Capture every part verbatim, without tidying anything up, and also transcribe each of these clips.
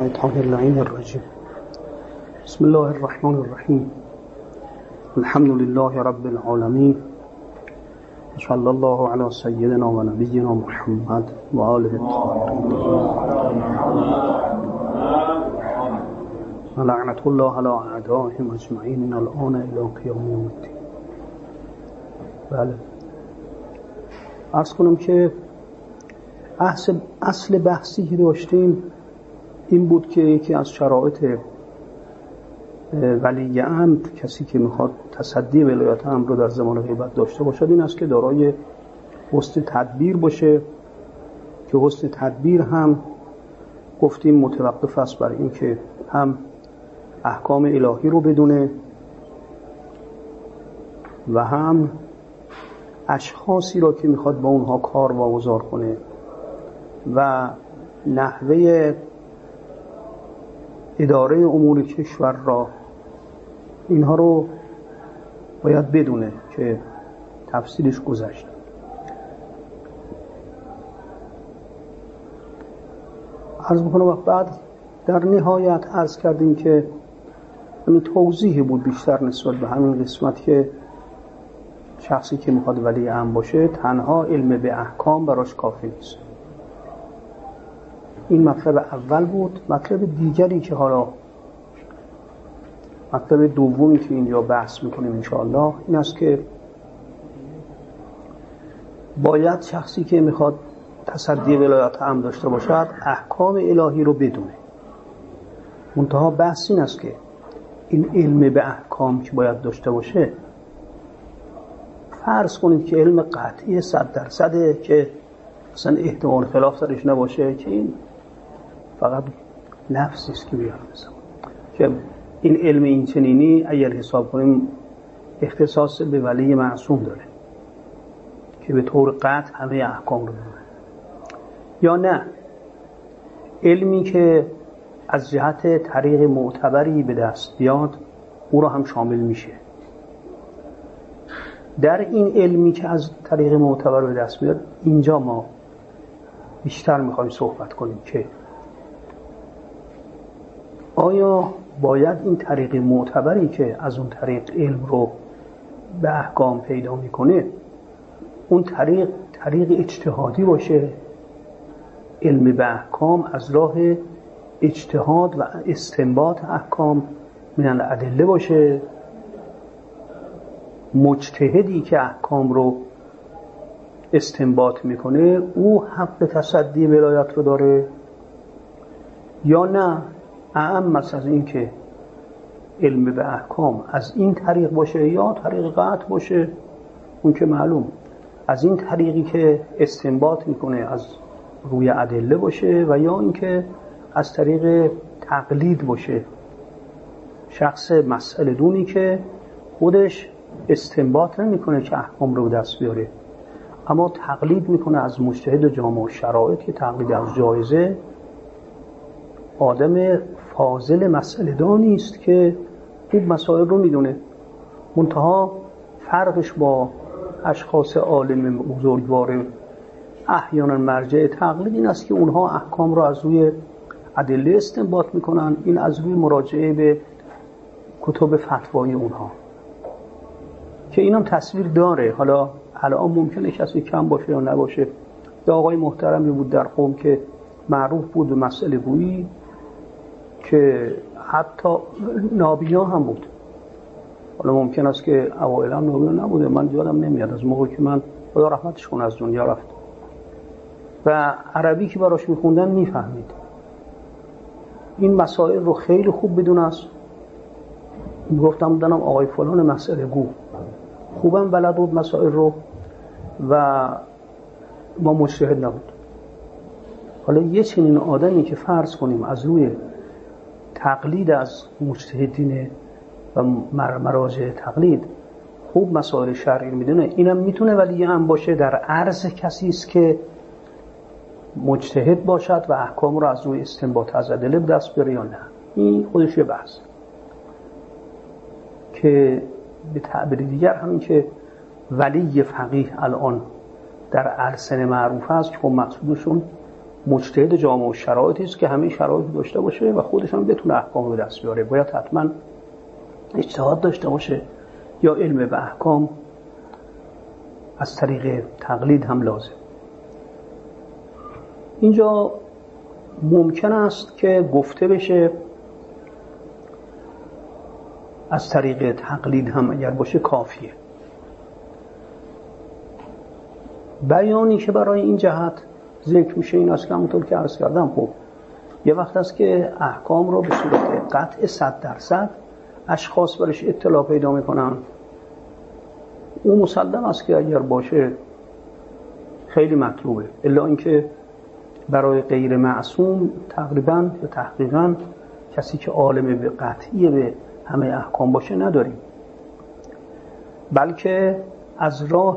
الشيطان اللعين الرجيم. بسم الله الرحمن الرحيم. الحمد لله رب العالمين. صلى الله على سيدنا و نبينا محمد و آله الطاهرين. لعنت الله على اعدائهم اجمعین من الان الی قیام یوم الدین. بله، عرض کنم که اصل اصل بحثی که داشتیم این بود که یکی از شرایط ولی امر، کسی که میخواد تصدی ولایت امر رو در زمان غیبت داشته باشد، این است که دارای حسن تدبیر باشه، که حسن تدبیر هم گفتیم متوقف است بر این که هم احکام الهی رو بدونه و هم اشخاصی را که میخواد با اونها کار واگذار کنه و نحوه اداره امور کشور را، اینها رو باید بدونه که تفصیلش گذشت. عرض میکنم و بعد در نهایت عرض کردیم که همین توضیح بود بیشتر نسبت به همین قسمت که شخصی که میخواد ولی امر باشه تنها علم به احکام براش کافی نیست. این مطلب اول بود. مطلب دیگری که حالا مطلب دومی که اینجا بحث میکنیم انشاءالله این است که باید شخصی که میخواد تصدی ولایت امر داشته باشد احکام الهی رو بدونه. منتها بحث این است که این علم به احکام که باید داشته باشه، فرض کنید که علم قطعی صد درصده که اصلا احتمال خلاف درش نباشه، که این فقط لفظی است که بیارم مثلا که این علم این چنینی اگر حساب کنیم اختصاص به ولی معصوم داره که به طور قطع همه احکام رو داره، یا نه علمی که از جهت طریق معتبری به دست بیاد او را هم شامل میشه. در این علمی که از طریق معتبر به دست بیاد اینجا ما بیشتر میخوایم صحبت کنیم که آیا باید این طریق معتبری که از اون طریق علم رو به احکام پیدا میکنه اون طریق طریق اجتهادی باشه، علم به احکام از راه اجتهاد و استنباط احکام من الادله باشه، مجتهدی که احکام رو استنباط میکنه او حق تصدی ولایت رو داره، یا نه اعم از این که علم به احکام از این طریق باشه یا طریق قطع باشه، اون که معلوم از این طریقی که استنباط میکنه از روی ادله باشه و یا اینکه از طریق تقلید باشه، شخص مسئله دونی که خودش استنباط نمیکنه که احکام رو به دست بیاره اما تقلید میکنه از مجتهد جامع شرایط که تقلید از جایزه، آدم فاضل مسئله دانی است که خوب مسائل رو میدونه. منتها فرقش با اشخاص عالم بزرگوار احیانا مرجع تقلید این است که اونها احکام رو از روی ادله استنباط میکنن، این از روی مراجعه به کتب فتوایی اونها، که اینم تصویر داره. حالا الان ممکنه کسی کم باشه یا نباشه. یه آقای محترمی بود در قم که معروف بود به مسئله گویی، که حتی نابینا هم بود. حالا ممکن است که اوایل هم نابینا نبوده، من یادم نمیاد، از موقعی که من خدا رحمتش کنه از دنیا رفت و عربی که براش میخوندن میفهمید. این مسائل رو خیلی خوب بدون است. گفتم بودنم آقای فلان مسئله گو خوبم بلد بود مسائل رو و ما مجتهد نبود. حالا یه چنین آدمی که فرض کنیم از روی تقلید از مجتهدین و مراجع تقلید خوب مسائل شرعی میدونه، اینم میتونه ولی هم باشه در عرض کسی است که مجتهد باشد و احکام رو از روی استنباط از ادله به دست بیاره یا نه. این خودش یه بحث که به تعبیر دیگر همین که ولی فقیه الان در السن معروف است که خب مقصودشون مجتهد جامع شرایطی است که همه شرایط داشته باشه و خودش هم بتونه احکام به دست بیاره. باید حتما اجتهاد داشته باشه یا علم به احکام از طریق تقلید هم لازم. اینجا ممکن است که گفته بشه از طریق تقلید هم اگر باشه کافیه. بیانی که برای این جهت ذکر میشه این است که همونطور که عرض کردم، خب یه وقت است که احکام رو به صورت قطع صد درصد اشخاص برش اطلاع پیدا میکنن. اون مسلم است که اگر باشه خیلی مطلوبه، الا اینکه برای غیر معصوم تقریبا یا تحقیقا کسی که عالم به قطعی به همه احکام باشه نداریم، بلکه از راه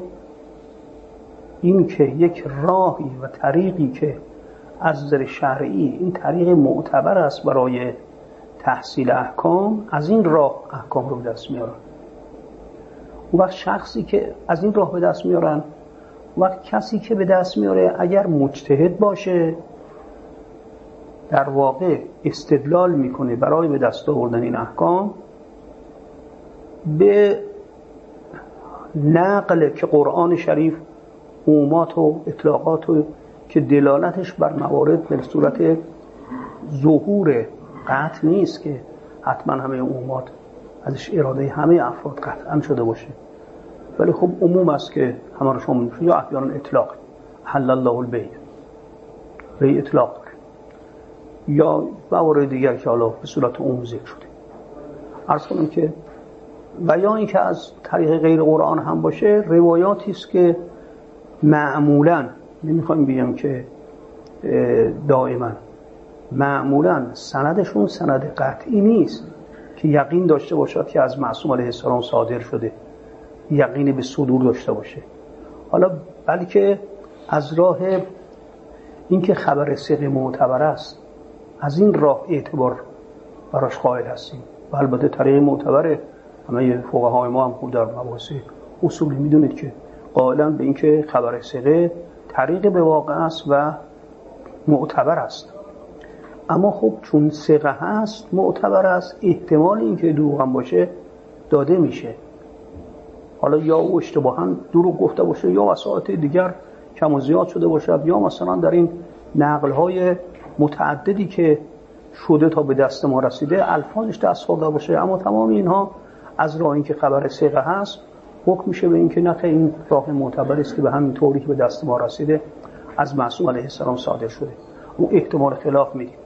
این که یک راهی و طریقی که از نظر شرعی این طریق معتبر است برای تحصیل احکام، از این راه احکام رو به دست میارن. اون وقت شخصی که از این راه به دست میارن، اون وقت کسی که به دست میاره اگر مجتهد باشه در واقع استدلال میکنه برای به دست آوردن این احکام به نقل که قرآن شریف عمومات و اطلاقات و که دلالتش بر موارد به صورت ظهور قطع نیست که حتما همه عمومات ازش اراده همه افراد قطعا شده باشه، ولی خب عموم است که همه رو شامل میشه، یا احیانا اطلاق حل الله البیع به اطلاق داره، یا موارد دیگر که حالا به صورت عموم ذکر شده. عرض کنم که و یا اینکه از طریق غیر قرآن هم باشه، روایاتی است که معمولاً نمیخوایم بگم که دائما، معمولاً سندشون سند قطعی نیست که یقین داشته باشد که از معصوم علیه السلام صادر شده، یقین به صدور داشته باشه، حالا بلکه از راه اینکه خبر ثقه معتبر است از این راه اعتبار براش قائل هستیم. و البته طریق معتبره، همه فقهای ما هم خود در مباحث اصولی میدونید که قائلا به اینکه خبر ثقه طریق به واقع است و معتبر است. اما خب چون ثقه هست معتبر است، احتمال اینکه دروغ هم باشه داده میشه، حالا یا او اشتباها دروغ گفته باشه یا وسایط دیگر کم و زیاد شده باشه، یا مثلا در این نقل‌های متعددی که شده تا به دست ما رسیده الفاظش دست خورده باشه. اما تمام اینها از راه اینکه خبر ثقه هست حکم میشه به اینکه نه، این راه معتبر است که به همین طوری که به دست ما رسیده از معصوم علیه السلام صادر شده. او احتمال خلاف میدیم.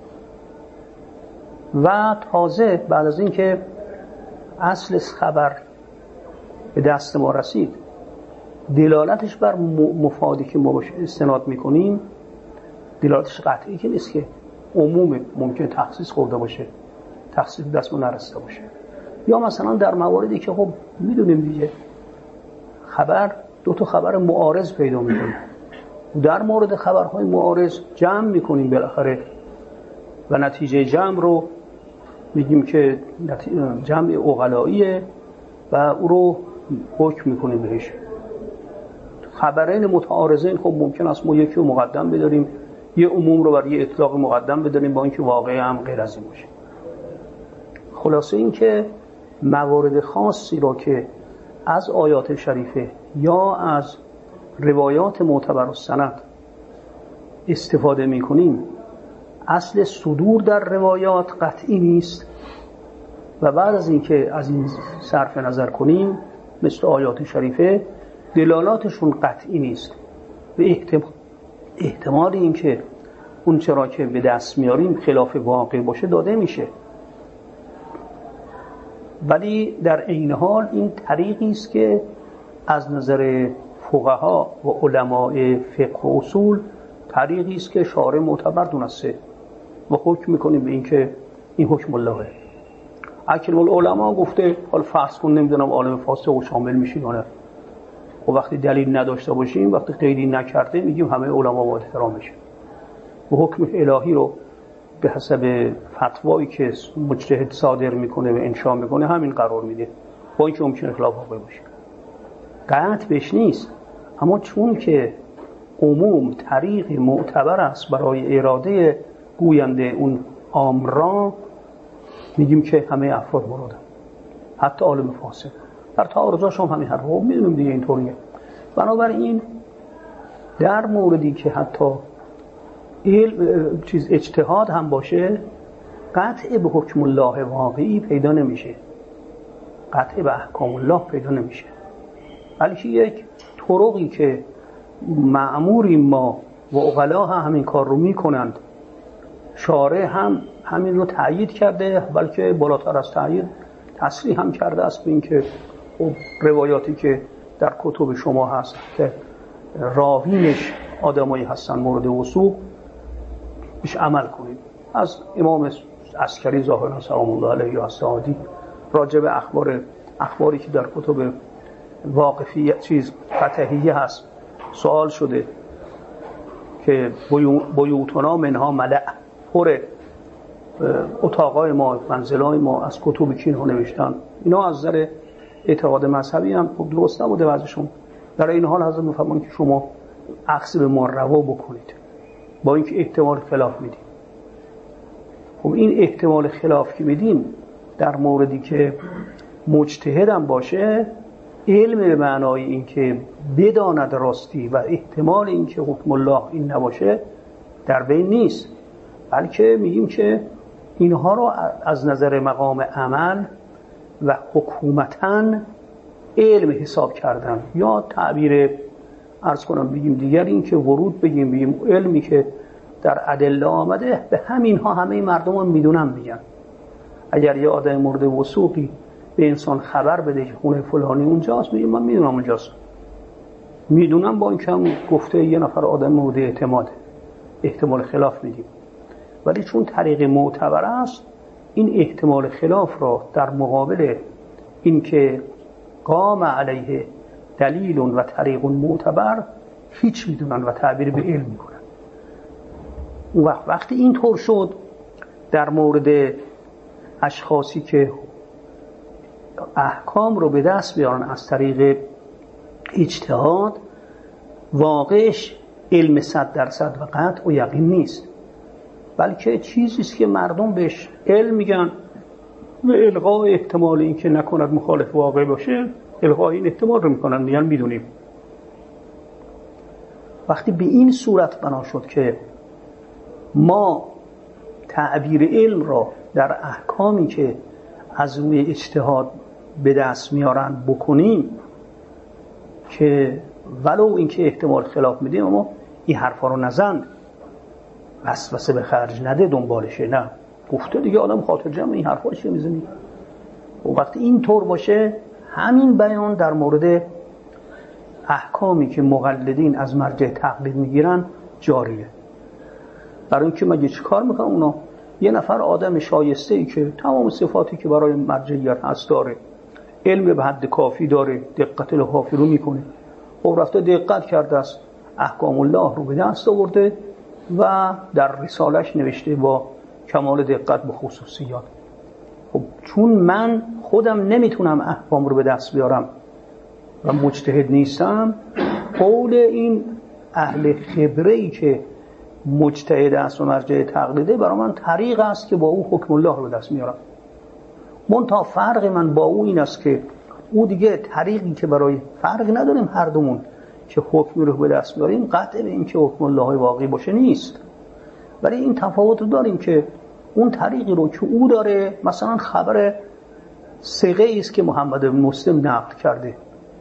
و تازه بعد از اینکه اصل خبر به دست ما رسید، دلالتش بر مفادی که ما باشه استناد میکنیم، دلالتش قطعی که نیست که عموم ممکن تخصیص خورده باشه، تخصیص دست ما نرسیده باشه. یا مثلا در مواردی که خب میدونیم دیگه خبر دو تا خبر معارض پیدا میکنیم، در مورد خبرهای معارض جمع میکنیم بالاخره و نتیجه جمع رو میگیم که جمع عقلاییه و او رو حکم میکنیم بهش. خبرین متعارضین خب ممکن است ما یکی رو مقدم بداریم، یه عموم رو بر یه اطلاق مقدم بداریم با اینکه واقعی هم غیر از این باشه. خلاصه این که موارد خاصی را که از آیات شریفه یا از روایات معتبر السند استفاده میکنیم، اصل صدور در روایات قطعی نیست و بعد از اینکه از این صرف نظر کنیم مثل آیات شریفه دلالاتشون قطعی نیست و احتمال احتمال این که اون چرا که به دست میاریم خلاف واقع باشه داده میشه. ولی در عین حال این طریقی است که از نظر فقها و علماء فقه و اصول طریقی است که شارع معتبر دونسته و حکم میکنیم به این که این حکم اللهه. اکرم العلماء گفته حال فرض کن نمیدونم عالم فاسق و شامل میشین یا نه، و وقتی دلیل نداشته باشیم، وقتی قیدی نکرده میگیم همه علما با احترام بشه و حکم الهی رو به حسب فتوایی که مجتهد صادر میکنه و انشا میکنه همین قرار میده، با اینکه ممکنه خلاف واقع باشه. قطع بهش نیست، اما چون که عموم طریق معتبر است برای اراده گوینده اون آمرا، میگیم که همه افراد مرادن، حتی عالم فاسد. در تعارضاش هم همین حرفا میدونیم دیگه اینطوریه. بنابراین در موردی که حتی علم چیز اجتهاد هم باشه، قطع به حکم الله واقعی پیدا نمیشه، قطع به احکام الله پیدا نمیشه، بلکه یک طرقی که مأموریم ما و عقلا هم همین کار رو میکنند، شارع هم همین رو تأیید کرده، بلکه بالاتر از تأیید تصریح هم کرده است به این که روایاتی که در کتب شما هست که راوینش آدمایی هستن مورد وثوق بیش عمل کنید. از امام عسکری ظاهرا سلام الله علیه و الصحابی راجع به اخبار اخباری که در کتب واقفی چیز فتحیه هست سوال شده که بیوتنا منها ملأ، پر اتاقای ما، منزلای ما از کتب کی اینها نوشتن. اینا از نظر اعتقاد مذهبی هم خب درست نبوده وضعشون. در این حال حضرت میفرمایند که شما اخذ به ما روا بکنید با اینکه احتمال خلاف میدیم. خب این احتمال خلاف که میدیم در موردی که مجتهد هم باشه، علم به معنای این که بداند راستی و احتمال این که حکم الله این نباشه در بین نیست، بلکه میگیم که اینها رو از نظر مقام عمل و حکومتاً علم حساب کردن، یا تعبیر عرض کنم بگیم دیگر این که ورود بگیم بگیم علمی که در ادله آمده به همینها همه مردم هم میدونن. میگن اگر یه آدم مورد وثوقی به انسان خبر بده که خونه فلانی اونجاست، میگه من میدونم اونجاست، میدونم، با این که هم گفته یه نفر آدم مورد اعتماده، احتمال خلاف میدیم. ولی چون طریق معتبر است، این احتمال خلاف را در مقابل این که قام علیه دلیل و طریق معتبر هیچ میدونن و تعبیر به علم میکنن. اون وقت وقتی این طور شد در مورد اشخاصی که احکام رو به دست بیارن از طریق اجتهاد، واقعش علم صد درصد و قطع و یقین نیست، بلکه چیزی است که مردم بهش علم میگن و الغای احتمال این که نکند مخالف واقع باشه، الغای این احتمال رو میکنن، میگن میدونیم. وقتی به این صورت بنا شد که ما تعبیر علم را در احکامی که از روی اجتهاد به دست میارن بکنیم، که ولو اینکه احتمال خلاف میدیم اما این حرفا رو نزن، وسوسه به خرج نده دنبالشه، نه گفته دیگه آدم خاطر جمع این حرفا چیه میزنی. و وقتی این طور باشه، همین بیان در مورد احکامی که مقلدین از مرجع تقلید میگیرن جاریه. برای اینکه مگه چی کار میکنن اونا؟ یه نفر آدم شایسته ای که تمام صفاتی که برای مرجعیت هست داره، علم به حد کافی داره، دقت کافی رو میکنه، خب رفته دقت کرده است، احکام الله رو به دست آورده و در رسالش نوشته با کمال دقت به خصوصیات. خب چون من خودم نمیتونم احکام رو به دست بیارم و مجتهد نیستم، قول این اهل خبره‌ای که مجتهد است و مرجع تقلیده برای من طریق است که با او حکم الله رو به دست میارم. منتها فرق من با او این است که او دیگه طریقی که برای فرق نداریم هر دومون که حکمی رو به دست بیاریم قطع به این که حکم الله واقعی باشه نیست، ولی این تفاوت رو داریم که اون طریقی رو که او داره، مثلا خبر ثقه است که محمد بن مسلم نقل کرده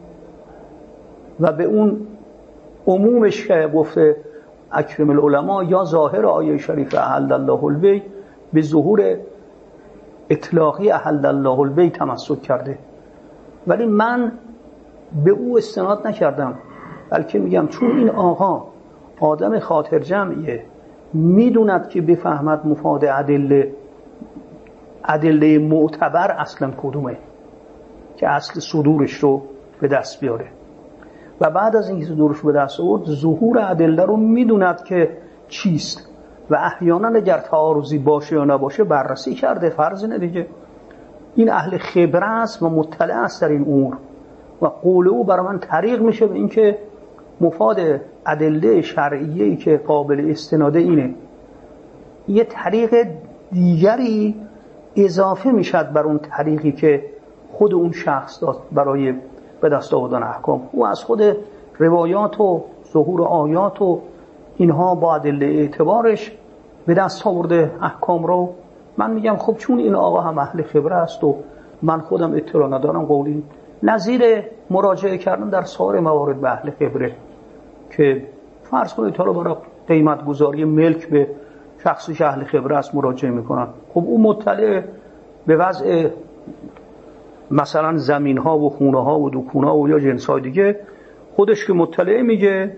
و به اون عمومش که گفته اکرم العلماء، یا ظاهر آیه شریف احل الله البیع به ظهور اطلاقی احل الله البیع تمسک کرده، ولی من به او استناد نکردم، بلکه میگم چون این آقا آدم خاطر جمعیه، میدوند که بفهمد مفاد ادله ادله معتبر اصلا کدومه که اصل صدورش رو به دست بیاره، و بعد از اینکه صدورش رو به دست آورد ظهور ادله رو میدوند که چیست و احیانا اگر تعارضی باشه یا نباشه بررسی کرده، فرض نه دیگه. این اهل خبره است و مطلع است در این امور و قول او برای من طریق میشه به اینکه مفاد ادله شرعیه‌ای که قابل استناده اینه، یه طریق دیگری اضافه میشد بر اون طریقی که خود اون شخص داد برای به دست آوردن احکام. او از خود روایات و ظهور آیات و اینها با ادله اعتبارش به دست آورده احکام رو. من میگم خب چون این آقا هم اهل خبره است و من خودم اطلاع ندارم، قولی نظیر مراجعه کردن در سایر موارد به اهل خبره که فرض کنید حالا برای قیمت گذاری ملک به شخصی که اهل خبره است مراجعه میکنن، خب اون مطلع به وضع مثلا زمین ها و خونه ها و دکون ها و یا جنس های دیگه، خودش که مطلع میگه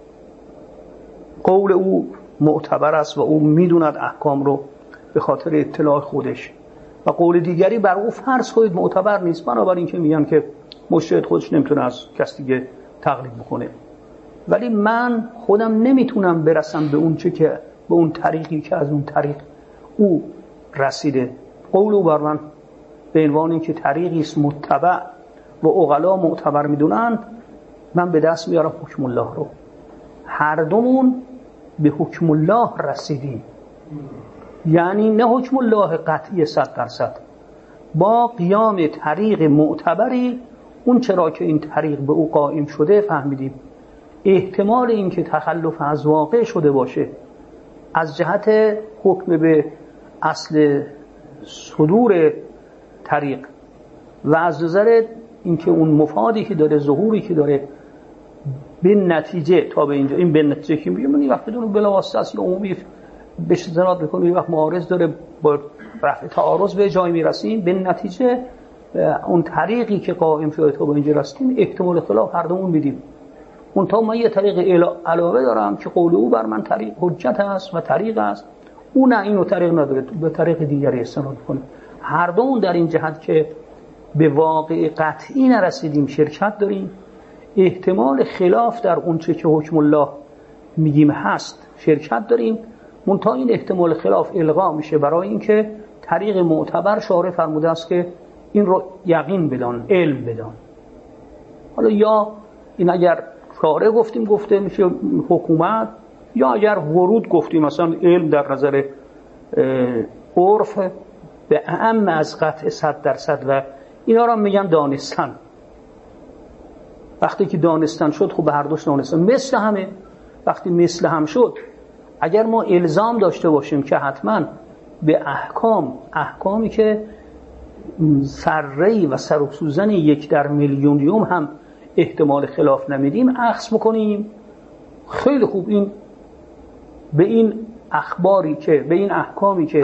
قول او معتبر است و او میدوند احکام رو به خاطر اطلاع خودش، و قول دیگری بر او فرض کنید معتبر نیست، بنابراین که میگن که مجتهد خودش نمیتونه از کس دیگه تقلید بکنه. ولی من خودم نمیتونم برسم به اون چه که به اون طریقی که از اون طریق او رسیده. قول او بر من به عنوان اینکه طریقی است متبع و عقلا معتبر میدونند، من به دست میارم حکم الله رو. هر دومون به حکم الله رسیدیم، یعنی نه حکم الله قطعی صد درصد، با قیام طریق معتبری اون چرا که این طریق به او قائم شده فهمیدیم احتمال این که تخلف از واقع شده باشه از جهت حکم به اصل صدور طریق و از نظر اینکه اون مفادی که داره، ظهوری که داره، به نتیجه تا به اینجا این به نتیجه که میگه من وقتی دونه بلا واسطه اصل عمومی بهش استناد میکنه، یه وقت معارض داره با رفع تعارض به جای میرسیم، به نتیجه اون طریقی که قائم شده تا به اینجا رسیدیم احتمال خلاف هر دومون میدیم. اون تا من یه طریق علاوه دارم که قول او بر من طریق حجت است و طریق است، اون نه اینو طریق نداره، به طریق دیگری استناد کنه. هر دومون در این جهت که به واقع قطعی نرسیدیم شرکت داریم، احتمال خلاف در اون چه که حکم الله میگیم هست شرکت داریم، منتها این احتمال خلاف الغا میشه برای اینکه طریق معتبر شارع فرموده است که این رو یقین بدان، علم بدان. حالا یا این اگر شارع گفتیم گفته میشه حکومت، یا اگر ورود گفتیم مثلا علم در نظر عرف به اعم از قطع صد درصد و اینا را میگن دانستن. وقتی که دانستن شد خب به هر دوش دانستن مثل همه. وقتی مثل هم شد اگر ما الزام داشته باشیم که حتما به احکام احکامی که سره‌ای و سر و سوزن یک در میلیونیوم هم احتمال خلاف نمیدیم اخذ بکنیم، خیلی خوب این به این اخباری که به این احکامی که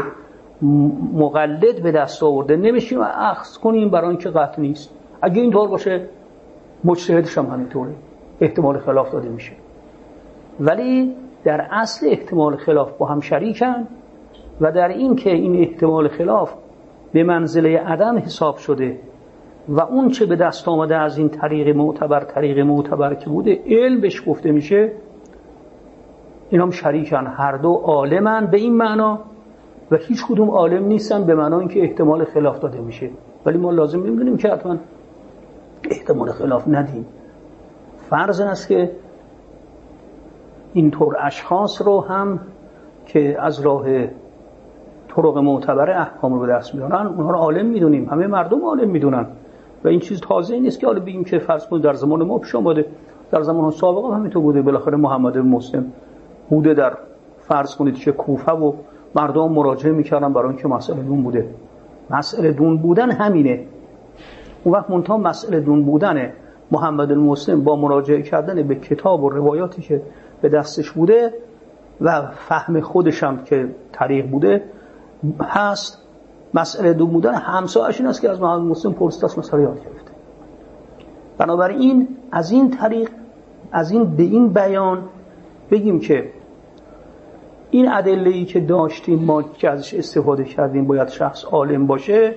مقلد به دست آورده نمیشیم اخذ کنیم برای اینکه قطع نیست. اگه اینطور باشه مجتهدش هم همینطوره، احتمال خلاف داده میشه. ولی در اصل احتمال خلاف با هم شریکن و در این که این احتمال خلاف به منزله عدم حساب شده و اون چه به دست آمده از این طریق معتبر طریق معتبر که بوده علم بهش گفته میشه، اینا هم شریکن، هر دو عالمن به این معنا و هیچ کدوم عالم نیستن به معنا اینکه احتمال خلاف داده میشه. ولی ما لازم نمیدونیم که حتما احتمال خلاف ندیم. فرض این است که اینطور اشخاص رو هم که از راه طرق معتبر احکام رو به دست میارن اونها رو عالم میدونیم، همه مردم عالم میدونن و این چیز تازه نیست که حالا بگیم که فرض کنید در زمان ما پیش اومده، در زمان سابق هم همینطور بوده. بالاخره محمد بن مسلم بوده در فرض کنید که کوفه و مردم مراجعه میکردن برای اینکه مسئله دون بوده. مسئله دون بودن همینه. اون وقت منتها مسئله دون بودن محمد بن مسلم با مراجعه کردن به کتاب و روایاتی که به دستش بوده و فهم خودش هم که طریق بوده هست، مسئله دون بودن همسایه‌اش این است که از محمد بن مسلم پرسید مسئله یاد گرفته. بنابراین از این طریق از این به این بیان بگیم که این ادله‌ای که داشتیم ما که ازش استفاده کردیم باید شخص عالم باشه،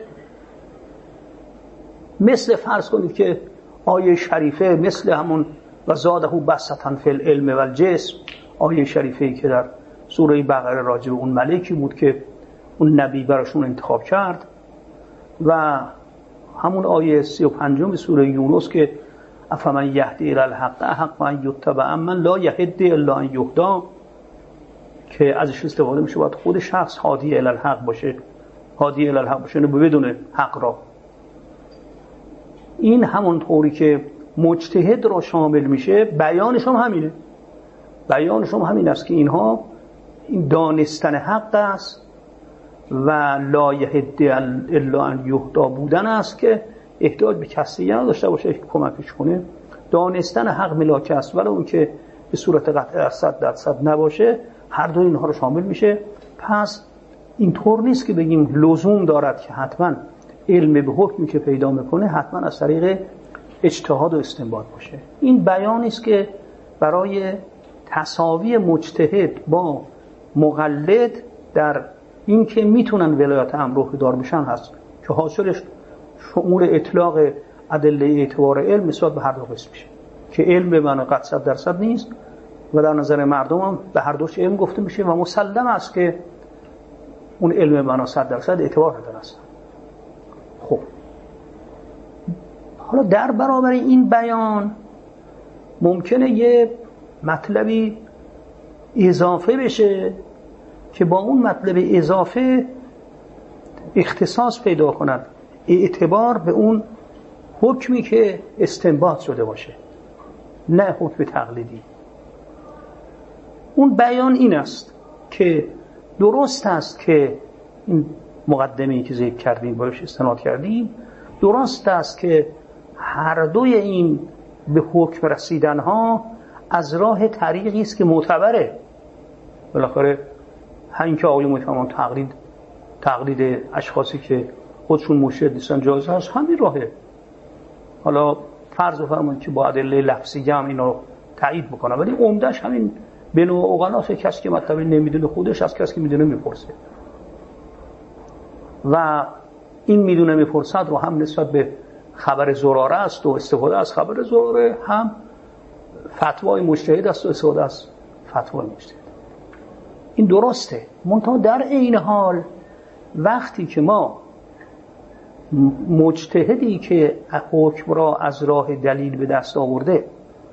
مثل فرض کنید که آیه شریفه مثل همون و زاده بسطن فی العلم و الجسم، آیه شریفه‌ای که در سوره بقره راجع به اون ملکی بود که اون نبی براشون انتخاب کرد، و همون آیه سی و پنجم سوره یونس که افمن یهدی الی الحق احق ان یتبع اما لا یهدی الا ان یهدی، که ازش استفاده میشه باید خود شخص هادی الی الحق باشه، هادی الی الحق باشه، یعنی بدون حق را. این همون طوری که مجتهد را شامل میشه، بیانش هم همینه. بیانش هم همین است که اینها این دانستن حق است و لا یهدی الا ان یهدی بودن است که احتیاج به کسی نداشته باشه که کمکش کنه. دانستن حق ملاک است، ولی اون که به صورت قطع صد درصد نباشه، هر دو اینها رو شامل میشه. پس اینطور نیست که بگیم لزوم دارد که حتما علم به حکمی که پیدا میکنه حتما از طریق اجتهاد و استنباط باشه. این بیانی است که برای تساوی مجتهد با مقلد در این که میتونن ولایت امر دار بشن هست، که حاصلش شمول اطلاق ادله اعتبار علم نسبت به هر دو قسم میشه، که علم به معنی قطع صد درصد نیست و در نظر مردم هم به هر دوش علم گفته میشه و مسلم است که اون علم به معنی صد درصد اعتبار نداره است. خب حالا در برابر این بیان ممکنه یه مطلبی اضافه بشه که با اون مطلب اضافه اختصاص پیدا کند، اعتبار به اون حکمی که استنباط شده باشه، نه حکم تقلیدی. اون بیان این است که درست است که این مقدمه‌ای که ذکر کردیم باش استناد کردیم، درست است که هر دوی این به حکم رسیدنها از راه طریقی است که معتبره. بالاخره همین که آقای میفهمن تقلید تقلید اشخاصی که خودشون مرشد نیستن جایز هست، همین راهه. حالا فرض بفرمایید که با ادله لفظی هم اینو تایید بکنه، ولی عمدهش همین به نوع اوغناس کسی که مطلب نمیدونه خودش از کسی که میدونه میپرسه و این میدونه میپرسد رو هم نسبت به خبر زراره است و استفاده از خبر زراره، هم فتوای مجتهد است و استفاده از فتوای مجتهد. این درسته، منتها در این حال وقتی که ما مجتهدی که حکم را از راه دلیل به دست آورده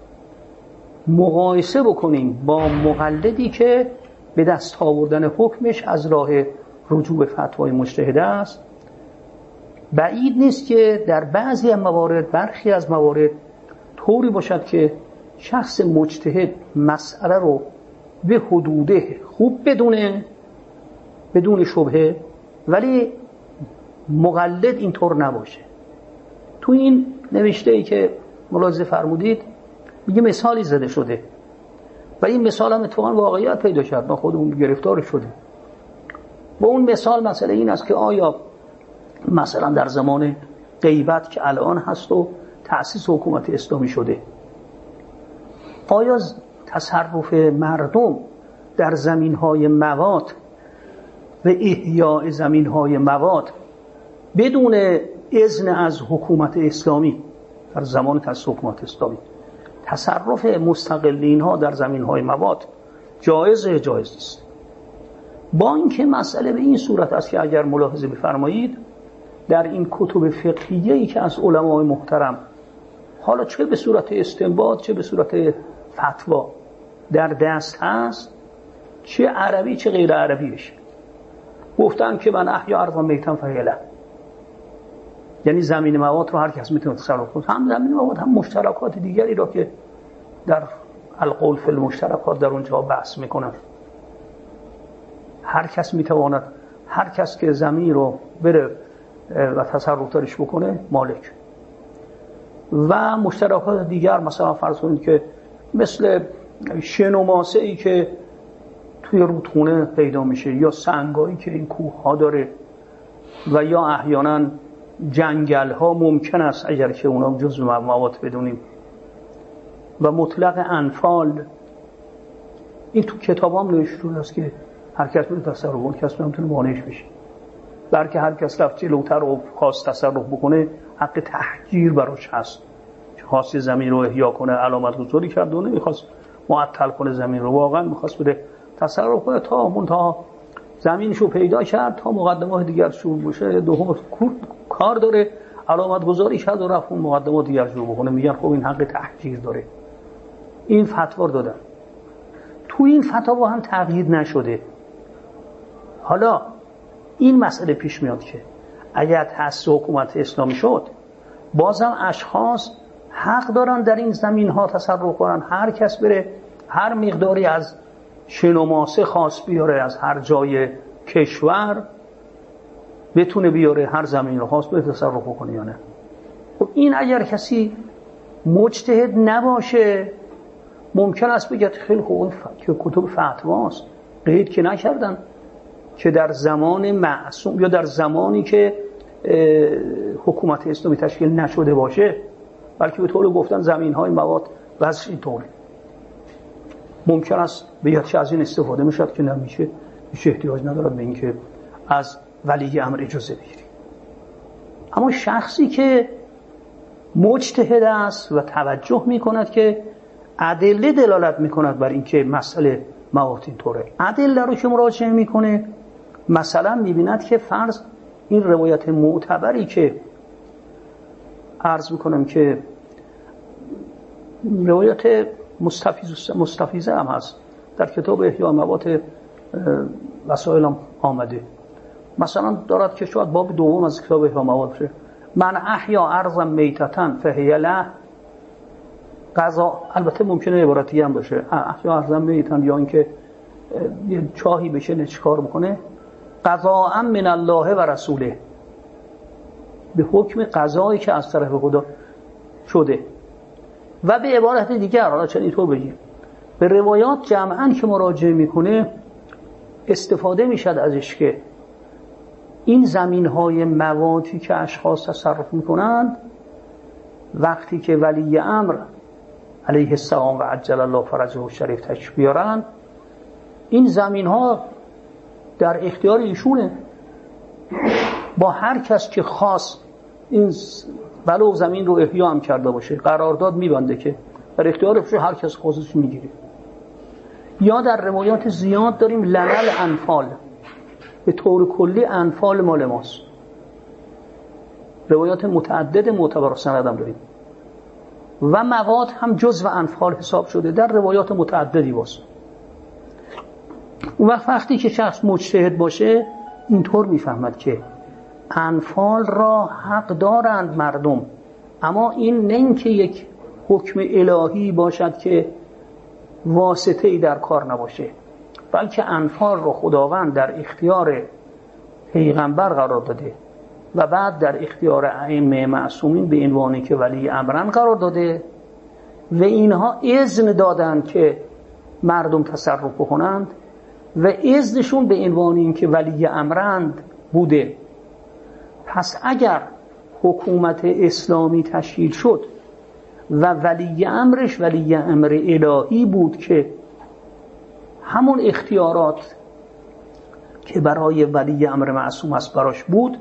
مقایسه بکنیم با مقلدی که به دست آوردن حکمش از راه رجوع به فتوای مجتهد است، بعید نیست که در بعضی از موارد، برخی از موارد طوری باشد که شخص مجتهد مسئله رو به حدوده خوب بدونه بدون شبهه، ولی مقلد اینطور نباشه. تو این نوشته ای که ملاحظه فرمودید میگه مثالی زده شده و این مثال هم اتفاقا واقعیت پیدا کرد، ما خودمون گرفتار شدیم با اون مثال. مسئله این است که آیا مثلا در زمان غیبت که الان هست و تأسیس حکومت اسلامی شده، آیا تصرف مردم در زمین‌های موات و احیاء زمین‌های موات بدون اذن از حکومت اسلامی در زمان تأسیس حکومت اسلامی، تصرف مستقلین ها در زمین‌های موات جایزه جایز نیست؟ با اینکه مسئله به این صورت است که اگر ملاحظه بفرمایید در این کتب فقهیه‌ای که از علمای محترم حالا چه به صورت استنباط چه به صورت فتوا در دست هست، چه عربی چه غیر عربیش، گفتن که من احیا ارضا میتن فهیله، یعنی زمین مواد رو هر کس میتونه تصرف کنه، هم زمین مواد هم مشترکات دیگری را که در القول فی المشترکات در اونجا بحث میکنن. هر کس میتواند، هر کس که زمین رو بره و تصرف دارش بکنه مالک. و مشترکات دیگر مثلا فرض کنید که مثل شن و ماسه ای که توی رودخونه پیدا میشه، یا سنگایی که این کوه ها داره، و یا احیانا جنگل ها ممکن است اگر که اونا جزء مواد بدونیم، و مطلق انفال. این تو کتاب هم نوشته است که هر کس میتونه تصرف کنه، کس نمیتونه مانعش بشه، بلکه هر کس رفت جلوتر و خواست تصرف بکنه حق تحجیر براش هست، که خواست زمین رو احیا کنه علامت گذاری کرد و نمیخواست معطل کنه زمین رو، واقعا میخواست بده تصرف کنه تا منتها زمینشو پیدا کرد تا مقدمات دیگر شروع بشه، دوم کار داره علامت گذاری کرد و رفت اون مقدمات دیگر جو بکنه، میگن خب این حق تحقیر داره. این فتوا دادن. تو این فتوا هم تغییر نشده. حالا این مسئله پیش میاد که اگر تأسیس حکومت اسلامی شد، بازم اشخاص حق دارن در این زمین ها تصرف کنن. هر کس بره هر مقداری از شن و ماسه خاص بیاره از هر جای کشور، بتونه بیاره هر زمین رو خاص به تصرف کنه یا نه. خب این اگر کسی مجتهد نباشه ممکن است بگه خیلی خوب که کتب فتواست، قید که نکردن که در زمان معصوم یا در زمانی که حکومت اسلامی تشکیل نشده باشه، بلکه به طور گفتن زمین های مواد وضعش اینطوره. ممکن است به چه از این استفاده میشد که نمیشه، هیچ احتیاج ندارد به این که از ولی امر اجازه بگیری. اما شخصی که مجتهد است و توجه میکند که ادله دلالت میکند بر اینکه مسئله مواد اینطوره، ادله رو که مراجعه میکنه، مثلا میبیند که فرض این روایت معتبری که عرض میکنم که روایت مستفیض مستفیضه هم هست در کتاب احیاء مواد وسائل هم آمده، مثلا دارد که شاید باب دوم از کتاب احیاء مواد شه، من احیا ارضا میتتا فهی له قضا. البته ممکنه عبارتی هم باشه احیا ارضا میتتا، یا اینکه یه چاهی بشه نه چیکار بکنه، قضاء من الله و رسوله، به حکم قضایی که از طرف خدا شده. و به عبارت دیگر، حالا چون اینطور بگیم، به روایات جمعاً که مراجعه میکنه استفاده میشد ازش که این زمین‌های موادی که اشخاص تصرف میکنند وقتی که ولی امر علیه السلام و عجل الله فرجه الشریف تشریف بیارن، این زمین‌ها در اختیار ایشونه. با هر کس که خاص این ولو زمین رو احیا هم کرده باشه قرارداد میبنده که در اختیارش هر کس خاصش میگیره. یا در روایات زیاد داریم لنل انفال، به طور کلی انفال مال ماست. روایات متعدد معتبر سند هم داریم و مواد هم جزو انفال حساب شده در روایات متعددی واسه. اون وقت وقتی که شخص مجتهد باشه اینطور میفهمد که انفال را حق دارند مردم، اما این نه اینکه یک حکم الهی باشد که واسطه‌ای در کار نباشه، بلکه انفال را خداوند در اختیار پیغمبر قرار داده و بعد در اختیار ائمه معصومین به عنوانی که ولی امرن قرار داده و اینها اذن دادند که مردم تصرف کنند و اذنشون به عنوان این که ولی امرند بوده. پس اگر حکومت اسلامی تشکیل شد و ولی امرش ولی امر الهی بود که همون اختیارات که برای ولی امر معصوم است براش بود،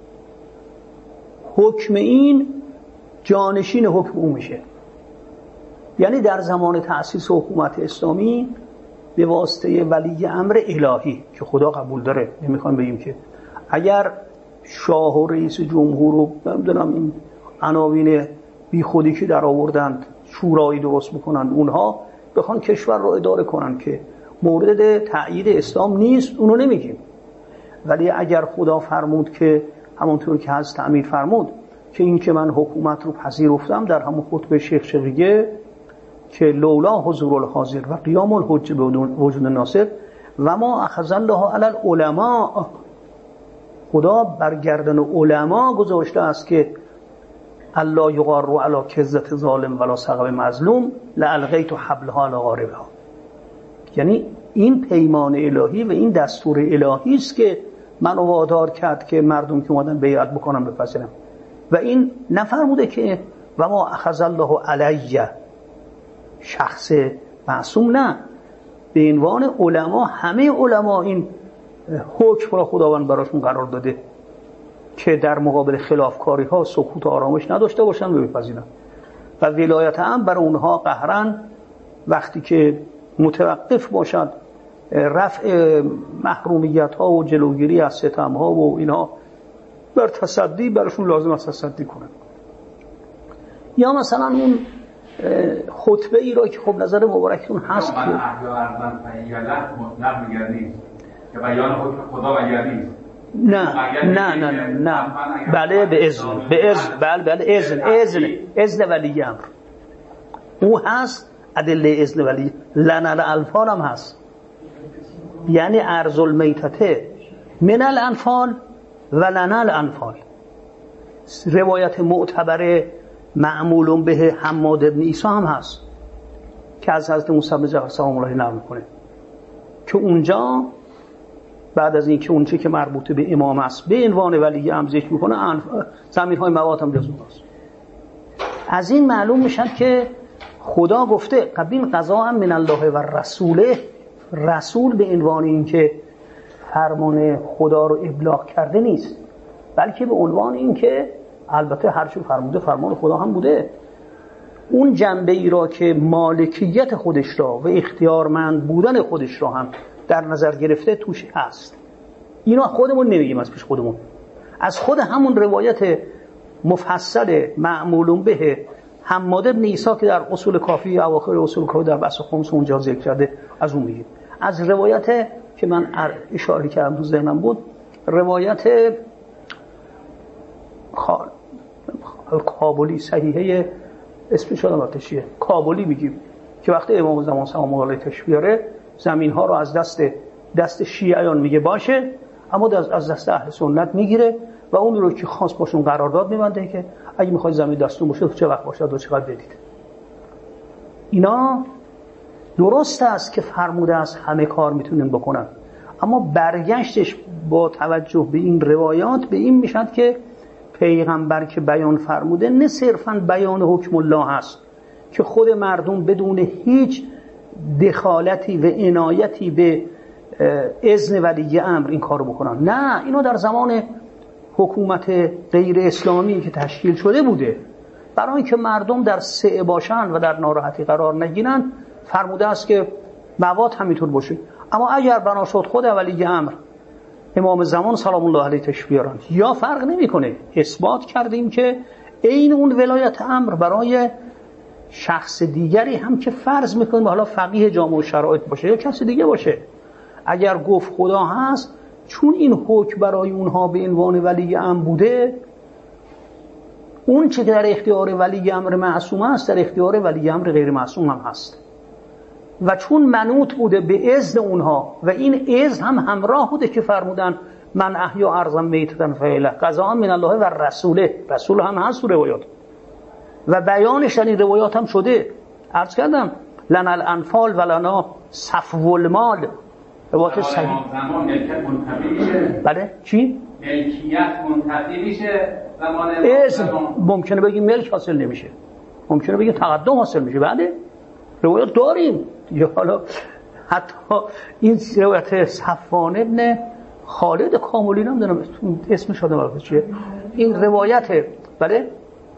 حکم این جانشین حکم او میشه. یعنی در زمان تأسیس حکومت اسلامی به واسطه ولی امر الهی که خدا قبول داره، نمیخوام بگیم که اگر شاه و رئیس جمهور و نمیدونم این عناوین بی خودی که در آوردند شورایی درست بکنند اونها بخوان کشور رو اداره کنن که مورد تأیید اسلام نیست، اونو نمیگیم. ولی اگر خدا فرمود که همونطور که هست تعمیر فرمود که این که من حکومت رو پذیرفتم در همون خطبه شیخ شقیقه که لولا حضور الحاضر و قیام الحجه به وجود ناصر و ما اخذ الله علی العلماء، خدا برگردن علما گذاشته است که الله یغار علی کذت ظالم ولا سقم مظلوم لالغیت حبلها علی غاربها. یعنی این پیمان الهی و این دستور الهی است که منو وادار کرد که مردم که اومدن بیعت بکنم بپذیرم، و این نفرموده که و ما اخذ الله علی شخص معصوم، نه، به عنوان علما همه علما این حکم را خداوند براشون قرار داده که در مقابل خلافکاری ها سکوت و آرامش نداشته باشن و بپذیرن و ولایت هم بر اونها قهرن وقتی که متوقف باشد رفع محرومیت ها و جلوگیری از ستم ها و اینها بر تصدی براشون لازم است تصدی کنن. یا مثلا اون خطبه ای را که خب نظر مبارکتون هست که مطلق میگردید که بیان حکم خدا و یعنی نه نه نه نه نه بله به اذن به اذن بله بله اذن اذن اذن ولی امر او هست، ادله اذن ولی لنا الانفال هم هست، یعنی ارض المیتته من الانفال و لنا الانفال. روایت معتبر معمول به حماد ابن عیسی هم هست که از حضرت موسی بن جعفر سلام الله نقل میکنه که اونجا بعد از اینکه اونچه که مربوط به امام است به عنوان ولی امر ذکر میکنه، زمین های موات هم جز اوناست. از این معلوم میشد که خدا گفته قبین قضا من الله و رسوله، رسول به عنوان اینکه فرمان خدا رو ابلاغ کرده نیست، بلکه به عنوان اینکه البته هر چی فرموده فرمان خدا هم بوده، اون جنبه ای را که مالکیت خودش را و اختیارمند بودن خودش را هم در نظر گرفته توش هست. اینا خودمون نمیگیم از پیش خودمون، از خود همون روایت مفصل معمول به حماد بن عیسی که در اصول کافی اواخر اصول کافی در بحث خمس اونجا ذکر کرده از اون میگیم. از روایت که من اشاره کردم تو ذهنم بود، روایت خال کابلی صحیحه اسمش شده وقت چیه کابلی میگیم که وقتی امام زمان سلام الله علیه تشریف بیاره زمین ها رو از دست دست شیعیان میگه باشه، اما از دست اهل سنت میگیره و اون رو که خاص باشون قرارداد میبنده که اگه میخواید زمین دستون باشه چه وقت باشه و چقدر بدید. اینا درست است که فرموده است همه کار میتونن بکنن، اما برگشتش با توجه به این روایات به این میشد که پیغمبر که بیان فرموده نه صرفاً بیان حکم الله است که خود مردم بدون هیچ دخالتی و عنایتی به اذن ولی امر این کارو بکنن، نه، اینو در زمان حکومت غیر اسلامی که تشکیل شده بوده برای اینکه مردم در سعه باشن و در ناراحتی قرار نگیرن فرموده است که مواد همینطور باشه. اما اگر بنا شد خود ولی امر امام زمان سلام الله علیه تشریف بیارن یا فرق نمیکنه، اثبات کردیم که این اون ولایت امر برای شخص دیگری هم که فرض میکنیم حالا فقیه جامع شرایط باشه یا کسی دیگه باشه، اگر گفت خدا هست چون این حکم برای اونها به عنوان ولی امر بوده، اون چه در اختیار ولی امر معصوم است در اختیار ولی امر غیر معصوم هم هست و چون منوط بوده به اذن اونها و این اذن هم همراه بوده که فرمودن من احیا ارضا میتة فاعله قضاء من الله و رسوله، رسول هم هست تو روایات و بیانش در این روایات هم شده. عرض کردم لنا الانفال و لنا صفو المال، روایت صحیح. ملکیت منتفی میشه. بله چی؟ ملکیت منتفی میشه زمان اذن ممکنه بگیم ملک حاصل نمیشه، ممکنه بگیم تقدم حاصل میشه. بله روایت داریم. یا حالا حتی این روایت صفوان ابن خالد کاملی نمیدونم اسمش شده مربوط چیه این روایت، بله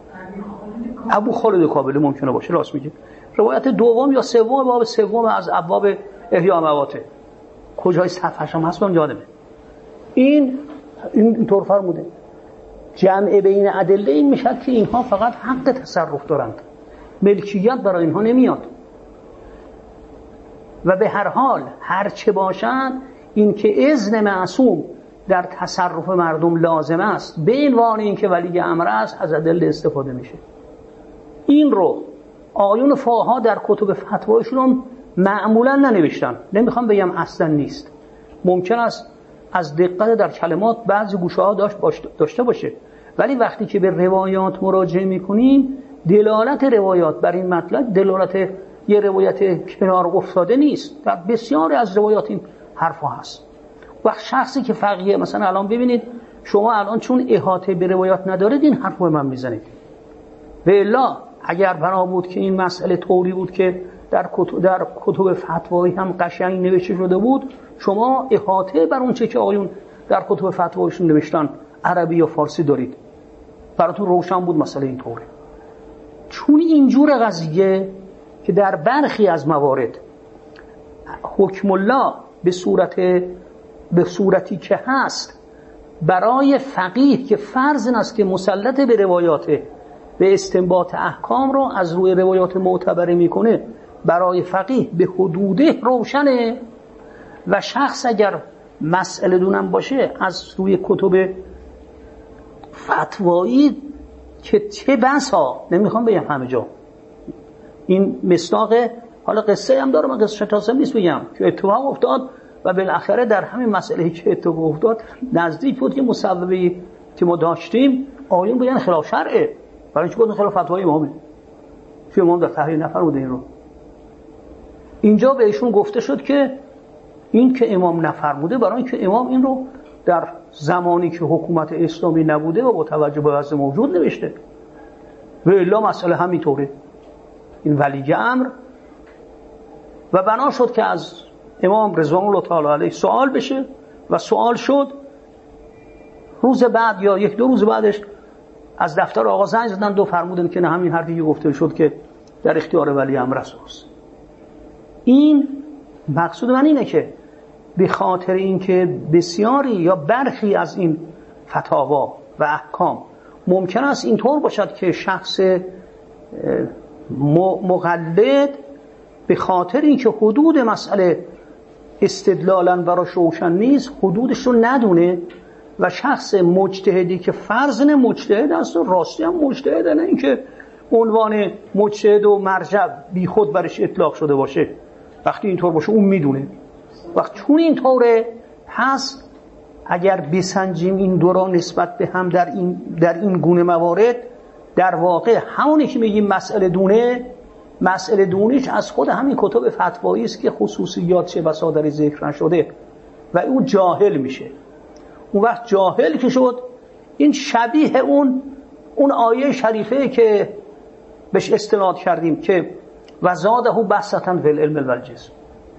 ابو خالد کاملی ممکنه باشه، راست میگه. روایت دوم یا سوم باب سوم از ابواب احیاء مواته کجای صفحه‌ش هم هست من یادمه، این اینطور فرموده. جمع بین ادله این میشد که اینها فقط حق تصرف دارند، ملکیت برای اینها نمیاد و به هر حال هر چه باشند این که اذن معصوم در تصرف مردم لازم است به عنوان اینکه ولی امر است از ادله استفاده میشه. این رو آیون فقها در کتب فتوایشون معمولا ننوشتن، نمیخوام بگم اصلا نیست، ممکن است از دقت در کلمات بعضی گوشه‌ها داشت داشته باشه، ولی وقتی که به روایات مراجعه میکنیم دلالت روایات بر این مطلب دلالت یه روایت کنار افتاده نیست، در بسیاری از روایات این حرفا هست. وقت شخصی که فقیه مثلا الان ببینید شما الان چون احاطه به روایات ندارید این حرف رو من میزنید، و الا اگر بنا بود که این مسئله طوری بود که در کتب در کتب فتوایی هم قشنگ نوشته شده بود، شما احاطه بر اون چه که آیون در کتب فتوایشون نوشتن عربی یا فارسی دارید، براتون روشن بود مسئله این طوره. چون اینجور قضیه که در برخی از موارد حکم الله به صورت به صورتی که هست برای فقیه که فرض این است که مسلط به روایات به استنباط احکام رو از روی روایات معتبره میکنه، برای فقیه به حدوده روشنه و شخص اگر مسئله دونم باشه از روی کتب فتوایی که چه بسا، نمیخوام بگم همه جا، این مصداق، حالا قصه هم داره، من قصه شتاسم نیست بگم، که اتفاق افتاد و بالاخره در همین مسئله که اتفاق افتاد نزدیک بود که مصوبه‌ای که ما داشتیم آیون بگن خلاف شرعه، برای چی گفتن خلاف فتوای امامه، چون امام در تحریر نفرموده این رو. اینجا به ایشون گفته شد که این که امام نفرموده برای اینکه امام این رو در زمانی که حکومت اسلامی نبوده و با توجه به وضع موجود نوشته و الا مسئله همینطوره. این ولی امر و بنا شد که از امام رضوان الله تعالی علیه سوال بشه و سوال شد. روز بعد یا یک دو روز بعدش از دفتر آقا زنگ زدن، دو فرمودن که نه همین حرفی که گفته شد که در اختیار ولی امر است. این مقصود من اینه که به خاطر اینکه بسیاری یا برخی از این فتاوا و احکام ممکن است اینطور باشد که شخص مقلد به خاطر اینکه حدود مسئله استدلالاً براش روشن نیست حدودش رو ندونه و شخص مجتهدی که فرضاً مجتهد است و راستی هم مجتهده، نه اینکه عنوان مجتهد و مرجع بی خود برش اطلاق شده باشه، وقتی اینطور باشه اون میدونه. وقتی چون اینطوره پس اگر بسنجیم این دو را نسبت به هم در این در این گونه موارد، در واقع همونی که میگیم مسئله دونه، مسئله دونیش از خود همین کتب فتوایی است که خصوصیات چه بسا در ذکر نشده و اون جاهل میشه. اون وقت جاهل که شد این شبیه اون اون آیه شریفه که بهش استناد کردیم که وزاده بسطا فی العلم والجسم،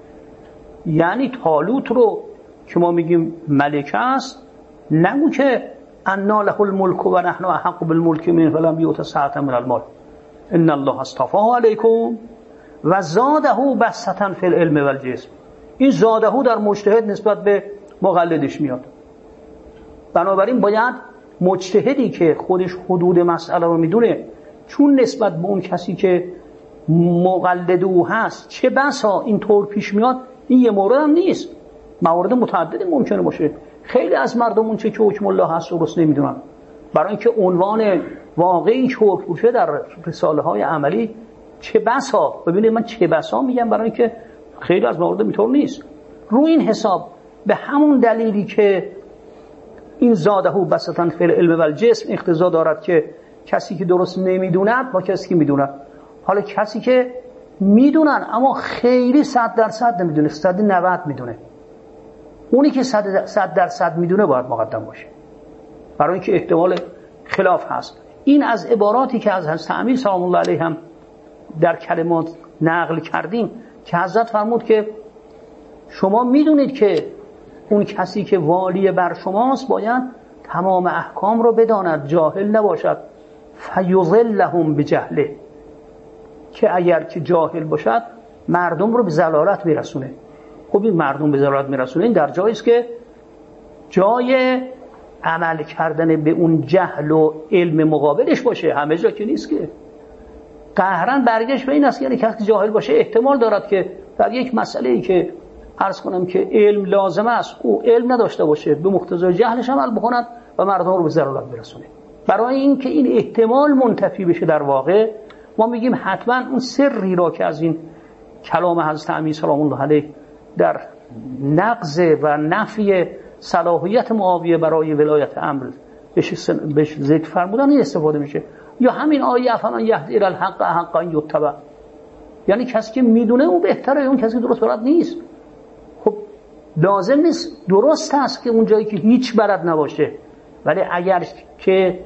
یعنی طالوت رو که ما میگیم ملکه است، نگو که انا له الملک و نحن احق بالملک منه فلم یؤت سعة من المال ان الله اصطفاه علیکم و زاده بسطا فی العلم والجسم. این زاده در مجتهد نسبت به مقلدش میاد. بنابراین باید مجتهدی که خودش حدود مسئله رو میدونه، چون نسبت به اون کسی که مقلد او هست چه بسا این طور پیش میاد، این یه مورد هم نیست، موارد متعددی ممکنه باشه. خیلی از مردم اون چه که حکم الله هست درست نمیدونن، برای اینکه عنوان واقعی که حکم در رساله های عملی چه بسا، ببینید من چه بسا میگم برای اینکه خیلی از موارد اینطور نیست. رو این حساب به همون دلیلی که این زاده بسطا فی العلم والجسم اقتضا دارد که کسی که درست نمیدوند با کسی که میدوند، حالا کسی که میدونن اما خیلی صد درصد نمیدونه، صد نود میدونه، اونی که صد درصد میدونه باید مقدم باشه برای اینکه احتمال خلاف هست. این از عباراتی که از حضرت امیر سلام الله علیه هم در کلمات نقل کردیم که حضرت فرمود که شما میدونید که اون کسی که والی بر شماست باید تمام احکام رو بداند، جاهل نباشد. فیضلهم بجهله، که اگر که جاهل باشد مردم رو به ضلالت میرسونه. خب این مردم به ضلالت میرسونه این در جایی است که جای عمل کردن به اون جهل و علم مقابلش باشه، همه جا که نیست که. قهرن برگشت به این است یعنی کسی جاهل باشه احتمال دارد که در یک مسئله‌ای که عرض کنم که علم لازم است او علم نداشته باشه، به مقتضای جهلش عمل بکند و مردم رو به ضلالت برسونه. برای اینکه این احتمال منتفی بشه در واقع ما میگیم حتما اون سری را که از این کلام حضرت امیر سلام الله علیه در نقض و نفی صلاحیت معاویه برای ولایت امر بهش ذکر فرمودن این استفاده میشه. یا همین آیه افمن یهدی الی الحق حقا یتبع، یعنی کسی که میدونه اون بهتره، اون کسی که درست بلد نیست. خب لازم نیست، درست است که اون جایی که هیچ بلد نباشه، ولی اگر که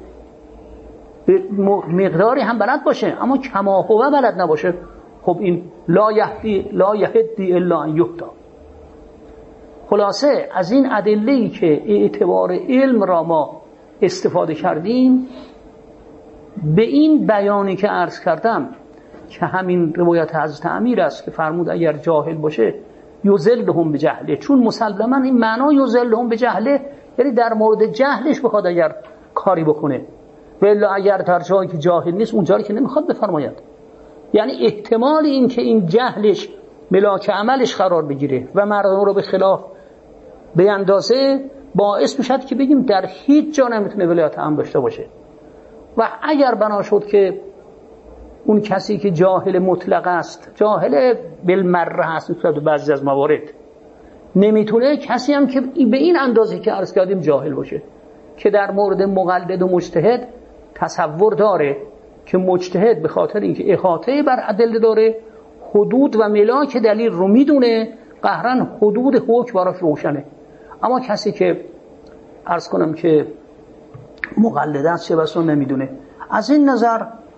مقداری هم بلد باشه اما کما هو بلد نباشه، خب این لا یهدی لا یهدی الا ان یهدی. خلاصه از این ادله‌ای که اعتبار علم را ما استفاده کردیم به این بیانی که عرض کردم که همین روایت حضرت امیر است که فرمود اگر جاهل باشه یذلهم بجهله، چون مسلما این معنا یذلهم بجهله یعنی در مورد جهلش بخواد اگر کاری بکنه، ولی اگر در جایی که جاهل نیست اونجا که نمیخواد بفرماید. یعنی احتمال این که این جهلش ملاک عملش قرار بگیره و مردم رو به خلاف بیندازه باعث میشد که بگیم در هیچ جا نمیتونه ولایت عام داشته باشه. و اگر بنا شد که اون کسی که جاهل مطلق است، جاهل بالمره هست در بعضی از موارد، نمیتونه کسی هم که به این اندازه که عرض کردیم جاهل باشه، که در مورد مقلد و مجتهد تصور داره که مجتهد به خاطر اینکه احاطه بر ادله داره، حدود و ملاک دلیل رو میدونه، قهرن حدود حکم براش روشنه. اما کسی که عرض کنم که مقلد است چه بسا نمیدونه. از این نظر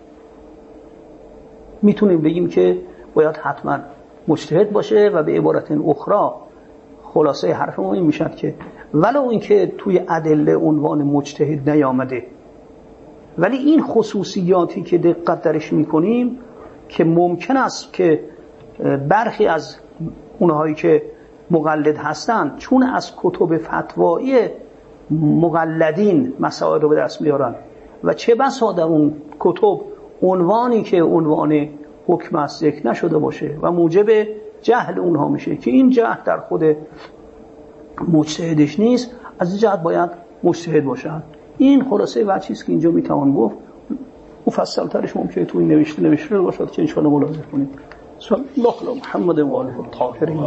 میتونیم بگیم که باید حتما مجتهد باشه و به عبارت اخرى خلاصه حرف ما این میشد که ولو اینکه توی ادله عنوان مجتهد نیامده، ولی این خصوصیاتی که دقت درش میکنیم که ممکن است که برخی از اونهایی که مقلد هستند چون از کتب فتوایی مقلدین مسائل رو به دست میارن و چه بسا در اون کتب عنوانی که عنوان حکم است ذکر نشده باشه و موجب جهل اونها میشه که این جهل در خود مجتهدش نیست، از این جهت باید مجتهد باشن. این خلاصه وجهی است که اینجا میتوان گفت. مفصل ترش ممکنه تو این نوشته نوشته باشه که ان شاء الله ملاحظه کنید. صلی الله علی محمد و آله الطاهرین.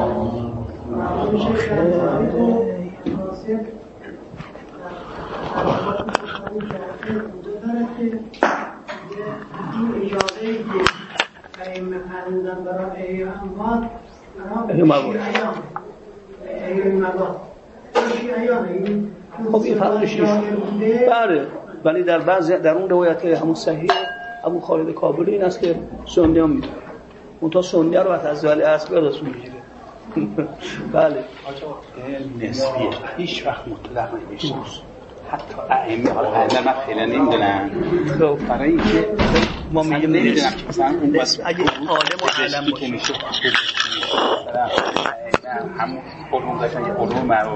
خب این فرقش بله، ولی در بعضی در اون روایت همون صحیح ابو خالد کابلی این است که سنی هم میدونه اون تا سنی رو از ولی اصل رسول میگیره. بله نسبیه، هیچ وقت مطلق نمیشه. حتی ائمه حالا ائمه من خیلی نمیدونم، برای اینکه ما میگیم نمیدونم که مثلا اون بس اگه عالم و علم باشه میشه همون علوم داشتن که علوم